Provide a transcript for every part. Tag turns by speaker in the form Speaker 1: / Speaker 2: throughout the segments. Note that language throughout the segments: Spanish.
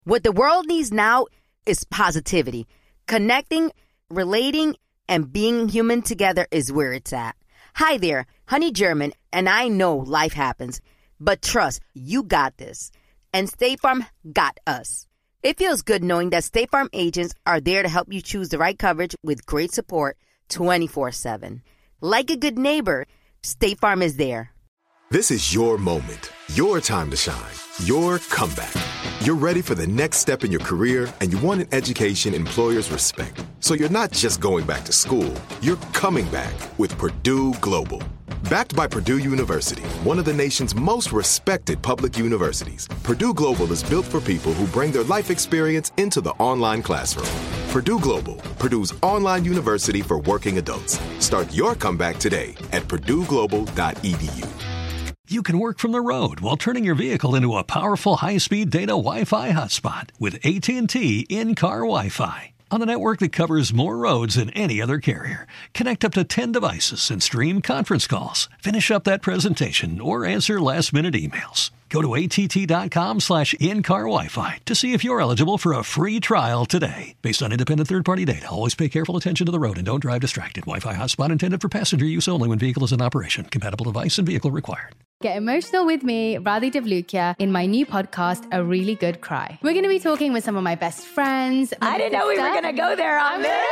Speaker 1: What the world needs now is positivity. Connecting, relating, and being human together is where it's at. Hi there, Honey German, and I know life happens, but trust, you got this. And State Farm got us. It feels good knowing that State Farm agents are there to help you choose the right coverage with great support 24/7. Like a good neighbor, State Farm is there.
Speaker 2: This is your moment, your time to shine, your comeback. You're ready for the next step in your career, and you want an education employers respect. So you're not just going back to school, you're coming back with Purdue Global. Backed by Purdue University, one of the nation's most respected public universities, Purdue Global is built for people who bring their life experience into the online classroom. Purdue Global, Purdue's online university for working adults. Start your comeback today at purdueglobal.edu.
Speaker 3: You can work from the road while turning your vehicle into a powerful high-speed data Wi-Fi hotspot with AT&T in-car Wi-Fi. On a network that covers more roads than any other carrier. Connect up to 10 devices and stream conference calls. Finish up that presentation or answer last-minute emails. Go to att.com/in-car Wi-Fi to see if you're eligible for a free trial today. Based on independent third-party data, always pay careful attention to the road and don't drive distracted. Wi-Fi hotspot intended for passenger use only when vehicle is in operation. Compatible device and vehicle required.
Speaker 4: Get emotional with me, Radhi Devlukia, in my new podcast, A Really Good Cry. We're going to be talking with some of my best friends.
Speaker 5: I didn't know we were going to go there on this.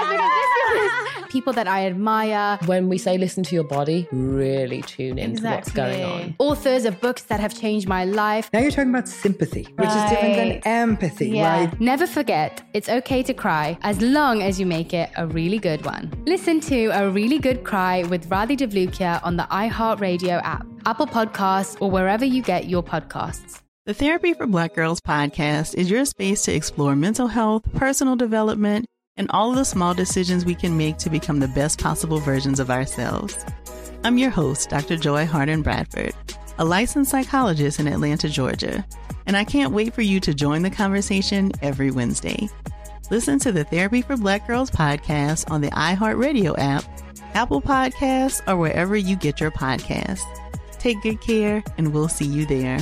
Speaker 4: People that I admire.
Speaker 6: When we say listen to your body, really tune into what's going on.
Speaker 4: Authors of books that have changed my life.
Speaker 7: Now you're talking about sympathy, which is different than empathy, right?
Speaker 4: Never forget, it's okay to cry as long as you make it a really good one. Listen to A Really Good Cry with Radhi Devlukia on the iHeartRadio app, Apple Podcasts, or wherever you get your podcasts.
Speaker 8: The Therapy for Black Girls podcast is your space to explore mental health, personal development, and all of the small decisions we can make to become the best possible versions of ourselves. I'm your host, Dr. Joy Harden Bradford, a licensed psychologist in Atlanta, Georgia, and I can't wait for you to join the conversation every Wednesday. Listen to the Therapy for Black Girls podcast on the iHeartRadio app, Apple Podcasts, or wherever you get your podcasts. Take good care, and we'll see you there.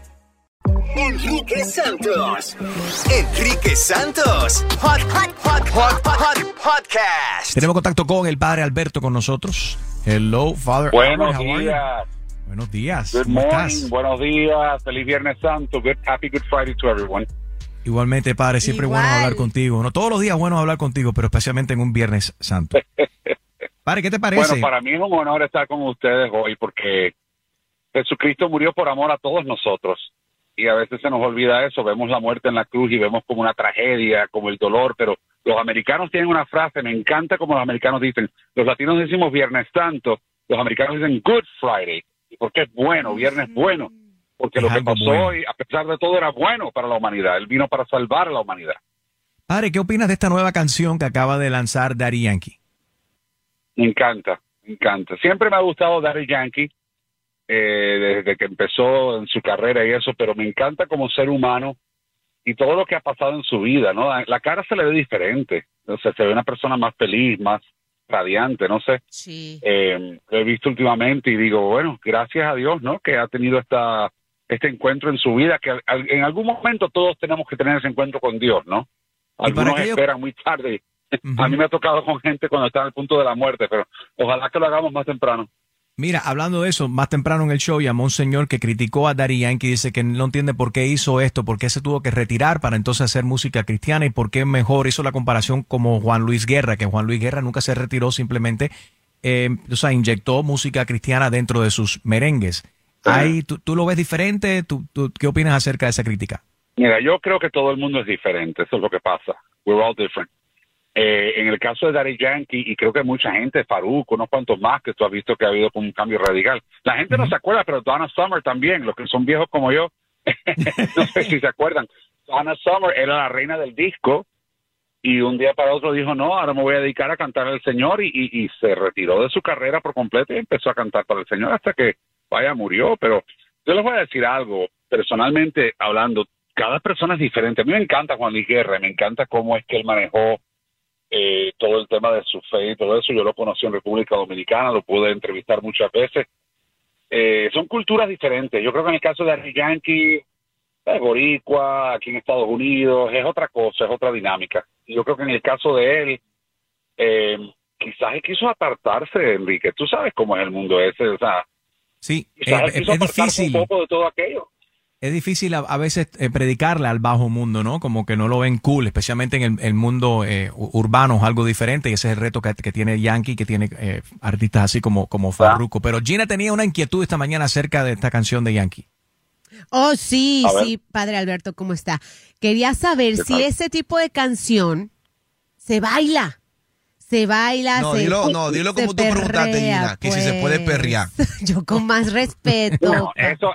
Speaker 9: Enrique Santos. Enrique Santos. Podcast.
Speaker 10: Tenemos contacto con el padre Alberto con nosotros. Hello, Father
Speaker 11: Buenos
Speaker 10: Albert,
Speaker 11: días.
Speaker 10: Buenos días.
Speaker 11: Good
Speaker 10: ¿Cómo
Speaker 11: morning.
Speaker 10: estás?
Speaker 11: Buenos días. Feliz Viernes Santo. Happy Good Friday to everyone.
Speaker 10: Igualmente, padre, siempre
Speaker 4: Igual.
Speaker 10: bueno hablar contigo. No todos los días es bueno hablar contigo, pero especialmente en un Viernes Santo. Padre, ¿qué te parece?
Speaker 11: Bueno, para mí es un honor estar con ustedes hoy porque Jesucristo murió por amor a todos nosotros. Y a veces se nos olvida eso. Vemos la muerte en la cruz y vemos como una tragedia, como el dolor, pero los americanos tienen una frase, me encanta como los americanos dicen. Los latinos decimos Viernes Santo, los americanos dicen Good Friday. Porque es bueno, viernes bueno. Porque
Speaker 10: Es
Speaker 11: lo que
Speaker 10: algo
Speaker 11: pasó
Speaker 10: bueno.
Speaker 11: hoy, a pesar de todo, era bueno para la humanidad. Él vino para salvar a la humanidad.
Speaker 10: Padre, ¿qué opinas de esta nueva canción que acaba de lanzar Daddy Yankee?
Speaker 11: Me encanta, me encanta. Siempre me ha gustado Daddy Yankee, desde que empezó en su carrera y eso, pero me encanta como ser humano y todo lo que ha pasado en su vida, ¿no? La cara se le ve diferente, o sea, se ve una persona más feliz, más radiante, no sé.
Speaker 5: Sí.
Speaker 11: Lo he visto últimamente y digo, bueno, gracias a Dios, ¿no? Que ha tenido este encuentro en su vida, que en algún momento todos tenemos que tener ese encuentro con Dios, ¿no? Algunos esperan muy tarde. A mí me ha tocado con gente cuando está al punto de la muerte, pero ojalá que lo hagamos más temprano.
Speaker 10: Mira, hablando de eso, más temprano en el show llamó un señor que criticó a Daddy Yankee, dice que no entiende por qué hizo esto, por qué se tuvo que retirar para entonces hacer música cristiana y por qué mejor hizo la comparación como Juan Luis Guerra, que Juan Luis Guerra nunca se retiró, simplemente inyectó música cristiana dentro de sus merengues. Ahí, ¿tú lo ves diferente? ¿Tú qué opinas acerca de esa crítica?
Speaker 11: Mira, yo creo que todo el mundo es diferente, eso es lo que pasa. We're all different. En el caso de Daddy Yankee, y creo que mucha gente, Farruko, unos cuantos más, que tú has visto que ha habido como un cambio radical. La gente no se acuerda, pero Donna Summer también, los que son viejos como yo, no sé si se acuerdan. Donna Summer era la reina del disco, y un día para otro dijo, no, ahora me voy a dedicar a cantar al Señor, y se retiró de su carrera por completo y empezó a cantar para el Señor hasta que, murió. Pero yo les voy a decir algo, personalmente hablando, cada persona es diferente. A mí me encanta Juan Luis Guerra, me encanta cómo es que él manejó todo el tema de su fe y todo eso. Yo lo conocí en República Dominicana, lo pude entrevistar muchas veces. Son culturas diferentes. Yo creo que en el caso de Daddy Yankee, boricua, aquí en Estados Unidos, es otra cosa, es otra dinámica. Y yo creo que en el caso de él, quizás él quiso apartarse, Enrique. Tú sabes cómo es el mundo ese, o sea,
Speaker 10: sí,
Speaker 11: quizás él quiso
Speaker 10: es
Speaker 11: apartarse
Speaker 10: difícil.
Speaker 11: un poco de todo aquello.
Speaker 10: Es difícil a veces predicarle al bajo mundo, ¿no? Como que no lo ven cool, especialmente en el mundo urbano, es algo diferente y ese es el reto que tiene Yankee, que tiene artistas así como Farruko. Pero Gina tenía una inquietud esta mañana acerca de esta canción de Yankee.
Speaker 12: Oh, sí, padre Alberto, ¿cómo está? Quería saber si ese tipo de canción se baila.
Speaker 13: No, dilo como tú preguntaste, Gina, que si se puede perrear.
Speaker 12: Yo con más respeto.
Speaker 11: No, eso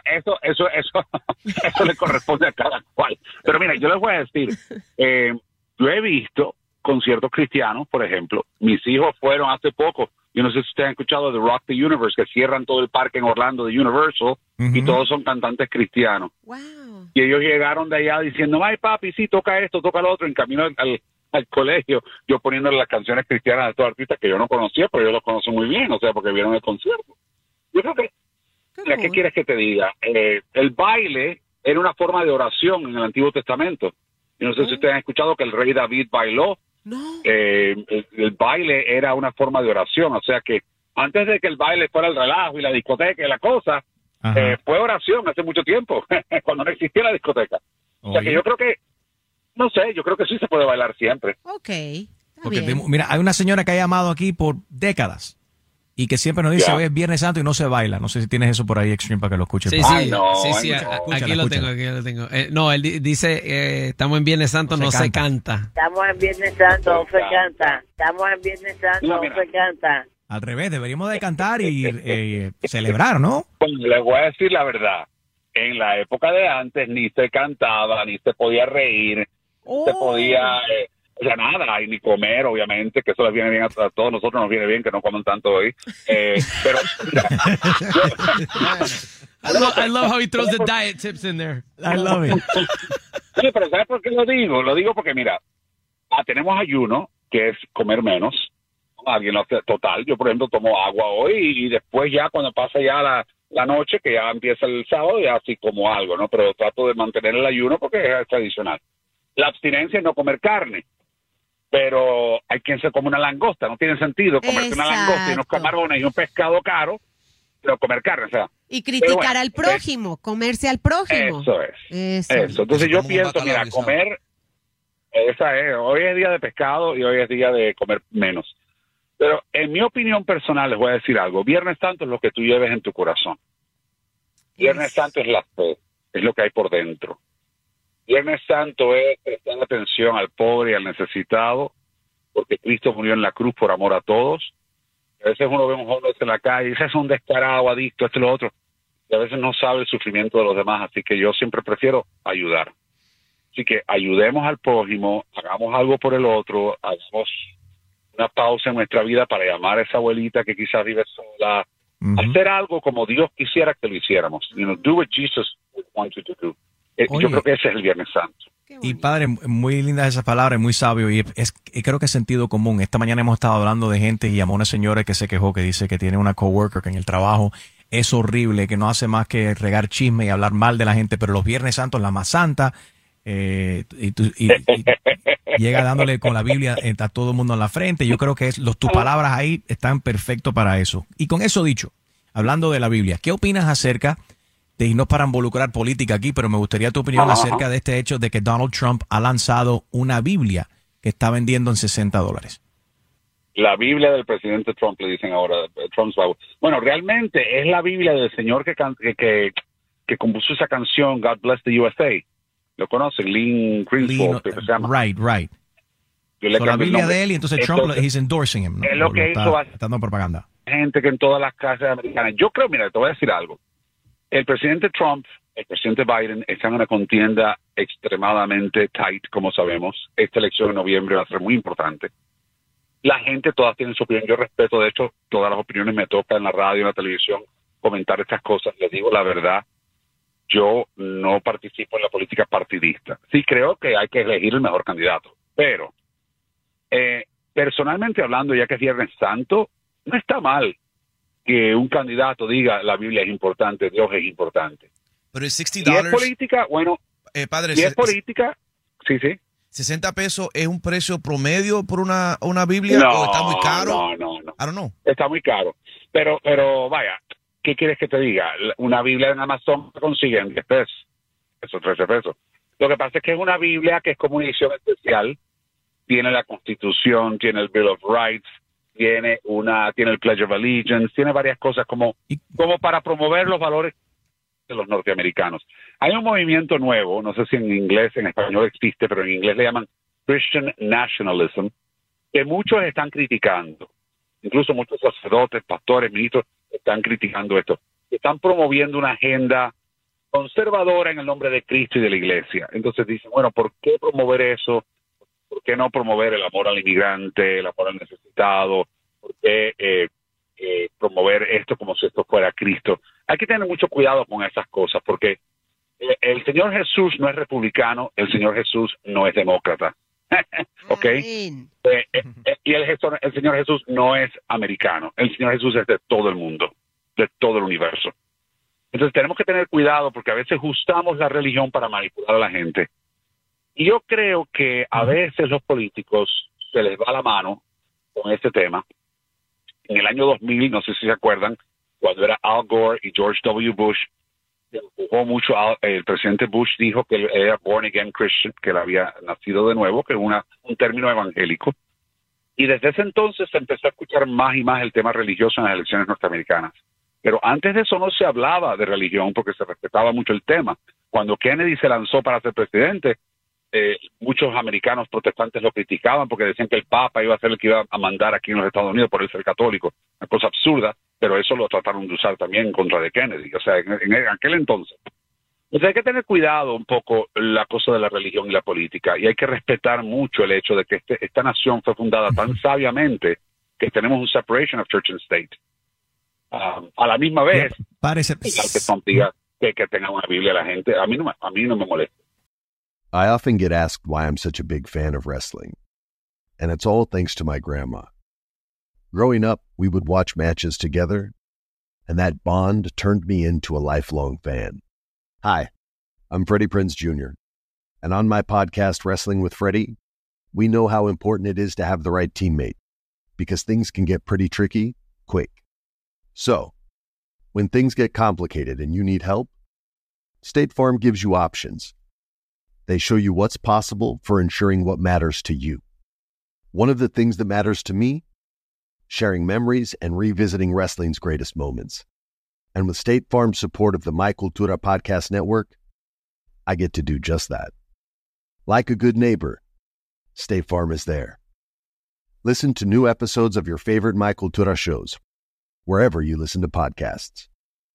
Speaker 11: le corresponde a cada cual. Pero mira, yo les voy a decir, yo he visto conciertos cristianos, por ejemplo. Mis hijos fueron hace poco, yo no sé si ustedes han escuchado de Rock the Universe, que cierran todo el parque en Orlando de Universal, y todos son cantantes cristianos.
Speaker 12: Wow.
Speaker 11: Y ellos llegaron de allá diciendo, ay papi, sí, toca esto, toca lo otro, en camino al colegio, yo poniéndole las canciones cristianas de estos artistas que yo no conocía, pero yo los conozco muy bien, o sea, porque vieron el concierto. Yo creo que, mira, ¿qué quieres que te diga? El baile era una forma de oración en el Antiguo Testamento. Yo no sé si ustedes han escuchado que el rey David bailó.
Speaker 12: No.
Speaker 11: El baile era una forma de oración, o sea que antes de que el baile fuera el relajo y la discoteca y la cosa, fue oración hace mucho tiempo, cuando no existía la discoteca. O sea que yo creo que, no sé, yo creo que sí se puede bailar siempre.
Speaker 12: Ok.
Speaker 10: Porque mira, hay una señora que ha llamado aquí por décadas y que siempre nos dice, hoy es Viernes Santo y no se baila. No sé si tienes eso por ahí, Extreme, para que lo escuches.
Speaker 14: Sí, aquí lo tengo. No, él dice, estamos en Viernes Santo, no se canta.
Speaker 5: Estamos en Viernes Santo, no se canta. Estamos en Viernes Santo, no se canta.
Speaker 10: Al revés, deberíamos de cantar y celebrar, ¿no?
Speaker 11: Pues les voy a decir la verdad. En la época de antes ni se cantaba, ni se podía reír, se podía, o sea, nada, y ni comer, obviamente, que eso les viene bien a todos nosotros, nos viene bien que no coman tanto hoy. Pero, mira,
Speaker 14: I love how he throws the diet tips in there.
Speaker 10: I love it.
Speaker 11: Sí, pero ¿sabes por qué lo digo? Lo digo porque, mira, tenemos ayuno, que es comer menos. Alguien lo hace total. Yo, por ejemplo, tomo agua hoy y después ya cuando pasa ya la noche, que ya empieza el sábado, ya así como algo, ¿no? Pero trato de mantener el ayuno porque es tradicional. La abstinencia es no comer carne, pero hay quien se come una langosta, no tiene sentido comerse una langosta y unos camarones y un pescado caro, pero comer carne, o sea.
Speaker 12: Y criticar al prójimo, comerse al prójimo.
Speaker 11: Eso es. Eso. Entonces yo pienso, mira, comer, hoy es día de pescado y hoy es día de comer menos. Pero en mi opinión personal les voy a decir algo. Viernes Santo es lo que tú lleves en tu corazón. Viernes Santo es la fe, es lo que hay por dentro. Viernes Santo es prestar atención al pobre y al necesitado, porque Cristo murió en la cruz por amor a todos. A veces uno ve a un joven en la calle y dice, es un descarado, adicto, esto y lo otro. Y a veces no sabe el sufrimiento de los demás, así que yo siempre prefiero ayudar. Así que ayudemos al prójimo, hagamos algo por el otro, hagamos una pausa en nuestra vida para llamar a esa abuelita que quizás vive sola, hacer algo como Dios quisiera que lo hiciéramos. Do what Jesus wanted to do. Yo creo que ese es el Viernes Santo.
Speaker 10: Y padre, muy lindas esas palabras, muy sabio y creo que es sentido común. Esta mañana hemos estado hablando de gente y llamó a una señora que se quejó, que dice que tiene una coworker que en el trabajo es horrible, que no hace más que regar chisme y hablar mal de la gente, pero los Viernes Santos la más santa, y llega dándole con la Biblia a todo el mundo en la frente. Yo creo que tus palabras ahí están perfecto para eso. Y con eso dicho, hablando de la Biblia, ¿qué opinas acerca de, y no para involucrar política aquí, pero me gustaría tu opinión acerca de este hecho de que Donald Trump ha lanzado una Biblia que está vendiendo en $60?
Speaker 11: La Biblia del presidente Trump, le dicen ahora, Trump's Bible. Bueno, realmente es la Biblia del señor que compuso esa canción, God Bless the USA. ¿Lo conocen? Lynn Greenspool, que se llama.
Speaker 10: Right. La Biblia de él y entonces Trump, he's endorsing him, ¿no?
Speaker 11: Es lo que hizo
Speaker 10: dando propaganda.
Speaker 11: Gente que en todas las casas americanas. Yo creo, mira, te voy a decir algo. El presidente Trump, el presidente Biden están en una contienda extremadamente tight, como sabemos. Esta elección en noviembre va a ser muy importante. La gente, todas tienen su opinión. Yo respeto, de hecho, todas las opiniones. Me toca en la radio, en la televisión, comentar estas cosas. Les digo la verdad. Yo no participo en la política partidista. Sí creo que hay que elegir el mejor candidato. Pero, personalmente hablando, ya que es Viernes Santo, no está mal que un candidato diga la Biblia es importante, Dios es importante.
Speaker 13: Pero es $60.
Speaker 11: Si es política, bueno,
Speaker 13: Padre,
Speaker 11: si es política, sí.
Speaker 13: 60 pesos es un precio promedio por una Biblia, o está muy caro.
Speaker 11: No.
Speaker 13: I don't know.
Speaker 11: Está muy caro. Pero vaya, ¿qué quieres que te diga? Una Biblia en Amazon se consigue en 10 pesos, 13 pesos. Lo que pasa es que es una Biblia que es como una edición especial. Tiene la Constitución, tiene el Bill of Rights, tiene el Pledge of Allegiance, tiene varias cosas como para promover los valores de los norteamericanos. Hay un movimiento nuevo, no sé si en inglés, en español existe, pero en inglés le llaman Christian Nationalism, que muchos están criticando. Incluso muchos sacerdotes, pastores, ministros están criticando esto. Están promoviendo una agenda conservadora en el nombre de Cristo y de la Iglesia. Entonces dicen, bueno, ¿por qué promover eso? ¿Por qué no promover el amor al inmigrante, el amor al necesitado? ¿Por qué promover esto como si esto fuera Cristo? Hay que tener mucho cuidado con esas cosas, porque el Señor Jesús no es republicano, el Señor Jesús no es demócrata. ¿Ok? Y el Señor Jesús no es americano, el Señor Jesús es de todo el mundo, de todo el universo. Entonces tenemos que tener cuidado porque a veces usamos la religión para manipular a la gente. Y yo creo que a veces los políticos se les va la mano con este tema. En el año 2000, no sé si se acuerdan, cuando era Al Gore y George W. Bush, se empujó mucho. El presidente Bush dijo que él era born again Christian, que él había nacido de nuevo, que es un término evangélico. Y desde ese entonces se empezó a escuchar más y más el tema religioso en las elecciones norteamericanas. Pero antes de eso no se hablaba de religión porque se respetaba mucho el tema. Cuando Kennedy se lanzó para ser presidente, muchos americanos protestantes lo criticaban porque decían que el Papa iba a ser el que iba a mandar aquí en los Estados Unidos por él ser católico. Una cosa absurda, pero eso lo trataron de usar también en contra de Kennedy, o sea, en aquel entonces. Entonces hay que tener cuidado un poco la cosa de la religión y la política, y hay que respetar mucho el hecho de que esta nación fue fundada tan sabiamente que tenemos un separation of church and state. A la misma vez,
Speaker 10: parece
Speaker 11: que Trump diga que tenga una Biblia la gente, a mí no me molesta.
Speaker 15: I often get asked why I'm such a big fan of wrestling, and it's all thanks to my grandma. Growing up, we would watch matches together, and that bond turned me into a lifelong fan. Hi, I'm Freddie Prinze Jr., and on my podcast, Wrestling with Freddie, we know how important it is to have the right teammate, because things can get pretty tricky quick. So, when things get complicated and you need help, State Farm gives you options. They show you what's possible for ensuring what matters to you. One of the things that matters to me, sharing memories and revisiting wrestling's greatest moments. And with State Farm's support of the My Cultura Podcast Network, I get to do just that. Like a good neighbor, State Farm is there. Listen to new episodes of your favorite My Cultura shows, wherever you listen to podcasts.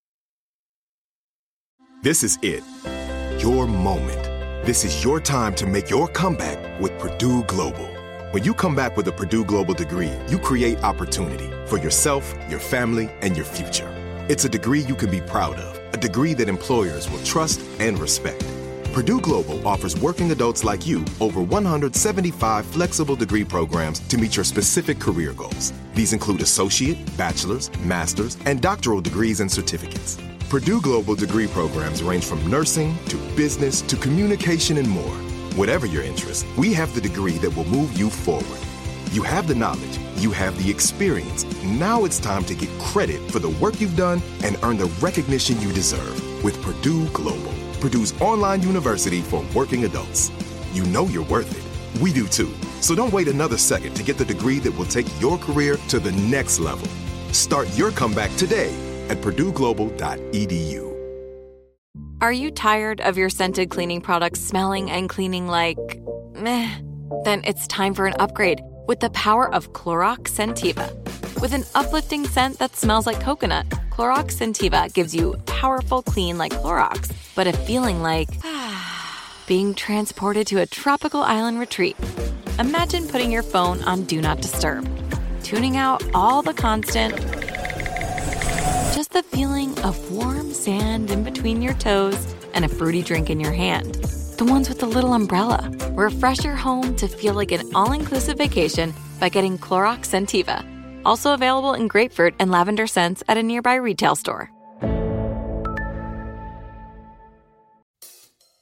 Speaker 2: This is it. Your moment. This is your time to make your comeback with Purdue Global. When you come back with a Purdue Global degree, you create opportunity for yourself, your family, and your future. It's a degree you can be proud of, a degree that employers will trust and respect. Purdue Global offers working adults like you over 175 flexible degree programs to meet your specific career goals. These include associate, bachelor's, master's, and doctoral degrees and certificates. Purdue Global degree programs range from nursing to business to communication and more. Whatever your interest, we have the degree that will move you forward. You have the knowledge, you have the experience. Now it's time to get credit for the work you've done and earn the recognition you deserve with Purdue Global, Purdue's online university for working adults. You know you're worth it. We do too. So don't wait another second to get the degree that will take your career to the next level. Start your comeback today at purdueglobal.edu.
Speaker 16: Are you tired of your scented cleaning products smelling and cleaning like meh? Then it's time for an upgrade with the power of Clorox Scentiva. With an uplifting scent that smells like coconut, Clorox Scentiva gives you powerful clean like Clorox, but a feeling like being transported to a tropical island retreat. Imagine putting your phone on Do Not Disturb, tuning out all the constant, just the feeling of warm sand in between your toes and a fruity drink in your hand. The ones with the little umbrella. Refresh your home to feel like an all-inclusive vacation by getting Clorox Scentiva. Also available in grapefruit and lavender scents at a nearby retail store.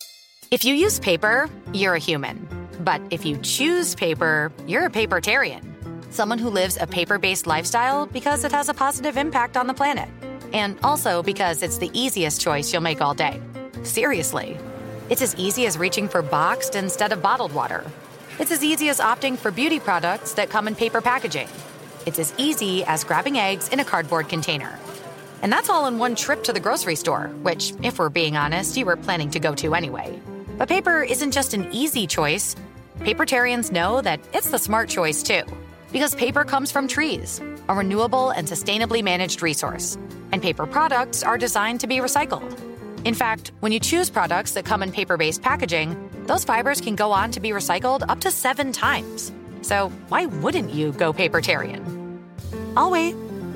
Speaker 17: If you use paper, you're a human. But if you choose paper, you're a papertarian. Someone who lives a paper-based lifestyle because it has a positive impact on the planet. And also because it's the easiest choice you'll make all day. Seriously. It's as easy as reaching for boxed instead of bottled water. It's as easy as opting for beauty products that come in paper packaging. It's as easy as grabbing eggs in a cardboard container. And that's all in one trip to the grocery store, which, if we're being honest, you were planning to go to anyway. But paper isn't just an easy choice. Papertarians know that it's the smart choice, too. Because paper comes from trees, a renewable and sustainably managed resource. And paper products are designed to be recycled. In fact, when you choose products that come in paper-based packaging, those fibers can go on to be recycled up to 7 times. So why wouldn't you go papertarian? I'll wait.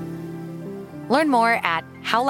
Speaker 17: Learn more at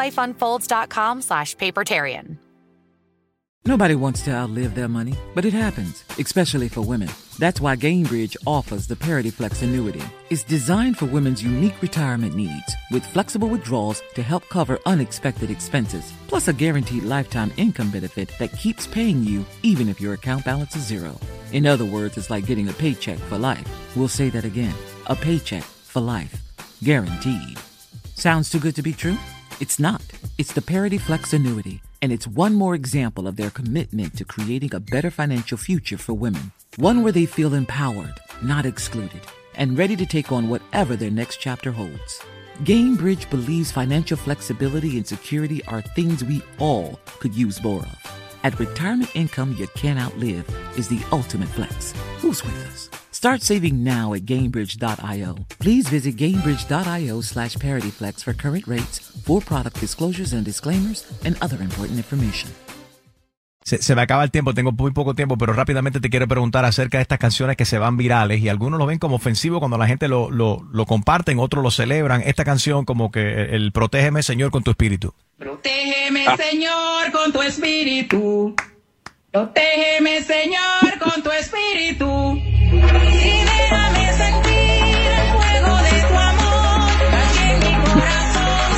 Speaker 17: howlifeunfolds.com/papertarian.
Speaker 18: Nobody wants to outlive their money, but it happens, especially for women. That's why Gainbridge offers the Parity Flex annuity. It's designed for women's unique retirement needs, with flexible withdrawals to help cover unexpected expenses, plus a guaranteed lifetime income benefit that keeps paying you even if your account balance is zero. In other words, it's like getting a paycheck for life. We'll say that again. A paycheck for life. Guaranteed. Sounds too good to be true? It's not. It's the Parity Flex annuity. And it's one more example of their commitment to creating a better financial future for women. One where they feel empowered, not excluded, and ready to take on whatever their next chapter holds. Gainbridge believes financial flexibility and security are things we all could use more of. At retirement income you can't outlive is the ultimate flex. Who's with us? Start saving now at Gainbridge.io. Please visit Gainbridge.io/ParityFlex for current rates, full product disclosures and disclaimers, and other important information.
Speaker 10: Se me acaba el tiempo, tengo muy poco tiempo, pero rápidamente te quiero preguntar acerca de estas canciones que se van virales y algunos lo ven como ofensivo cuando la gente lo comparten, otros lo celebran. Esta canción como que el Protégeme, Señor, con tu espíritu.
Speaker 19: Protégeme, Señor, con tu espíritu. Protégeme, Señor, con tu espíritu. Y déjame sentir el fuego de tu amor aquí en mi corazón,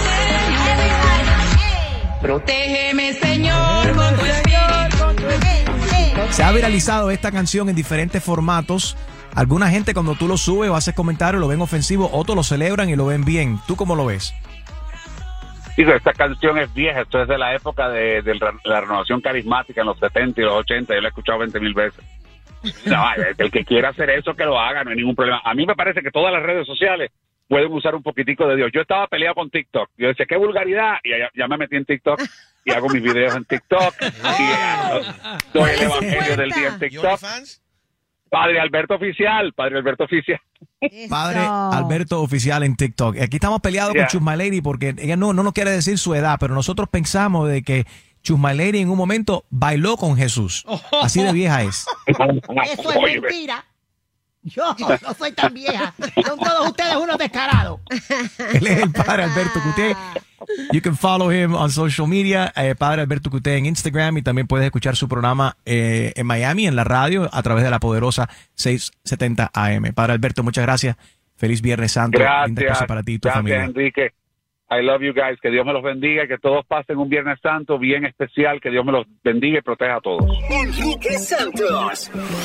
Speaker 19: Señor. Protégeme, Señor, con tu espíritu.
Speaker 10: Se ha viralizado esta canción en diferentes formatos. Alguna gente cuando tú lo subes o haces comentarios lo ven ofensivo, otros lo celebran y lo ven bien. ¿Tú cómo lo ves?
Speaker 11: Digo, esta canción es vieja, esto es de la época de la renovación carismática en los 70 y los 80, yo la he escuchado 20,000 veces. No, el que quiera hacer eso, que lo haga, no hay ningún problema. A mí me parece que todas las redes sociales pueden usar un poquitico de Dios. Yo estaba peleado con TikTok, yo decía, qué vulgaridad, y ya me metí en TikTok y hago mis videos en TikTok, y doy el evangelio del día en TikTok. Padre Alberto Oficial.
Speaker 10: Padre Alberto Oficial en TikTok. Aquí estamos peleados con Chus My Lady porque ella no nos quiere decir su edad, pero nosotros pensamos de que Chus My Lady en un momento bailó con Jesús. Así de vieja es.
Speaker 20: Eso es mentira. Yo no soy tan vieja. Son todos ustedes unos descarados.
Speaker 10: Él es el Padre Alberto Cuté. You can follow him on social media, Padre Alberto Cuté en Instagram, y también puedes escuchar su programa en Miami, en la radio, a través de la poderosa 670 AM. Padre Alberto, muchas gracias. Feliz Viernes Santo. Linda cosa para ti y tu familia.
Speaker 11: Enrique. I love you guys. Que Dios me los bendiga, que todos pasen un Viernes Santo bien especial, que Dios me los bendiga y proteja a todos.
Speaker 9: Enrique Santos.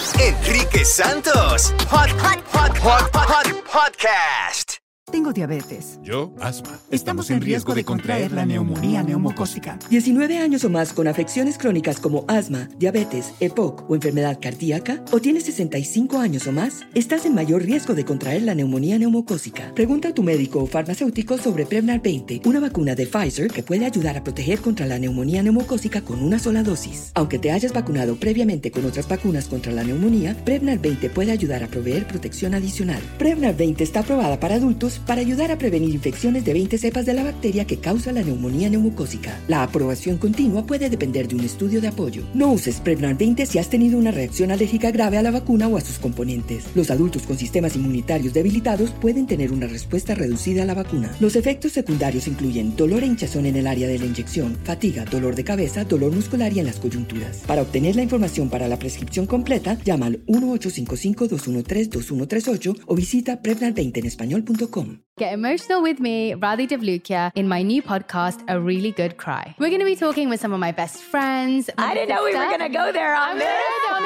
Speaker 9: Podcast.
Speaker 21: Tengo diabetes.
Speaker 22: Yo, asma.
Speaker 21: Estamos en riesgo de contraer la neumonía neumocócica.
Speaker 23: 19 años o más con afecciones crónicas como asma, diabetes, EPOC o enfermedad cardíaca, o tienes 65 años o más, estás en mayor riesgo de contraer la neumonía neumocócica. Pregunta a tu médico o farmacéutico sobre Prevnar 20, una vacuna de Pfizer que puede ayudar a proteger contra la neumonía neumocócica con una sola dosis. Aunque te hayas vacunado previamente con otras vacunas contra la neumonía, Prevnar 20 puede ayudar a proveer protección adicional. Prevnar 20 está aprobada para adultos para ayudar a prevenir infecciones de 20 cepas de la bacteria que causa la neumonía neumocócica. La aprobación continua puede depender de un estudio de apoyo. No uses Prevnar 20 si has tenido una reacción alérgica grave a la vacuna o a sus componentes. Los adultos con sistemas inmunitarios debilitados pueden tener una respuesta reducida a la vacuna. Los efectos secundarios incluyen dolor e hinchazón en el área de la inyección, fatiga, dolor de cabeza, dolor muscular y en las coyunturas. Para obtener la información para la prescripción completa, llama al 1-855-213-2138 o visita Prevnar20enespañol.com.
Speaker 4: Get emotional with me, Radhi Devlukia, in my new podcast, A Really Good Cry. We're going to be talking with some of my best friends.
Speaker 17: I didn't know we were going to go there on this.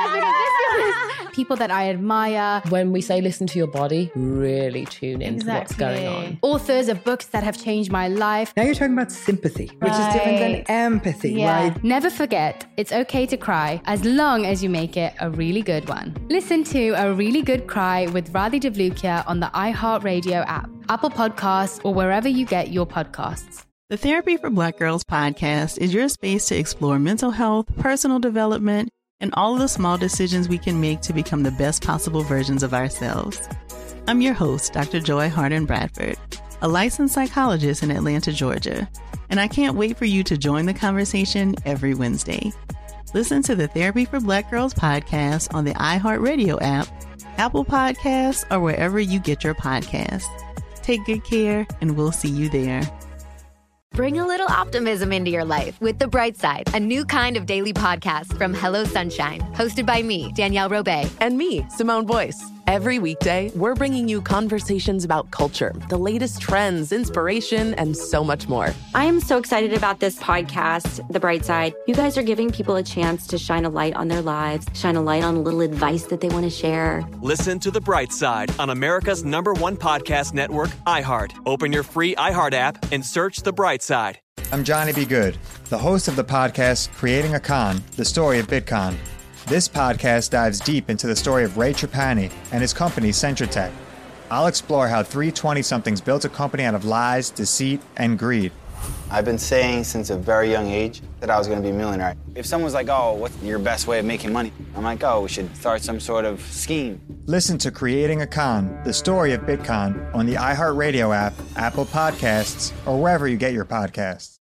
Speaker 4: People that I admire.
Speaker 6: When we say listen to your body, really tune into what's going on.
Speaker 4: Authors of books that have changed my life.
Speaker 7: Now you're talking about sympathy, which is different than empathy, right?
Speaker 4: Never forget, it's okay to cry as long as you make it a really good one. Listen to A Really Good Cry with Radhi Devlukia on the iHeartRadio app, Apple Podcasts, or wherever you get your podcasts.
Speaker 8: The Therapy for Black Girls podcast is your space to explore mental health, personal development, and all of the small decisions we can make to become the best possible versions of ourselves. I'm your host, Dr. Joy Harden Bradford, a licensed psychologist in Atlanta, Georgia, and I can't wait for you to join the conversation every Wednesday. Listen to the Therapy for Black Girls podcast on the iHeartRadio app, Apple Podcasts, or wherever you get your podcasts. Take good care, and we'll see you there.
Speaker 17: Bring a little optimism into your life with The Bright Side, a new kind of daily podcast from Hello Sunshine, hosted by me, Danielle Robay.
Speaker 1: And me, Simone Boyce. Every weekday, we're bringing you conversations about culture, the latest trends, inspiration, and so much more.
Speaker 3: I am so excited about this podcast, The Bright Side. You guys are giving people a chance to shine a light on their lives, shine a light on a little advice that they want to share.
Speaker 22: Listen to The Bright Side on America's #1 podcast network, iHeart. Open your free iHeart app and search The Bright Side.
Speaker 24: I'm Johnny B. Good, the host of the podcast Creating a Con, the story of Bitcoin. This podcast dives deep into the story of Ray Trapani and his company, Centratech. I'll explore how three 20-somethings built a company out of lies, deceit, and greed.
Speaker 25: I've been saying since a very young age that I was going to be a millionaire. If someone's like, oh, what's your best way of making money? I'm like, oh, we should start some sort of scheme.
Speaker 24: Listen to Creating a Con, the story of Bitcoin, on the iHeartRadio app, Apple Podcasts, or wherever you get your podcasts.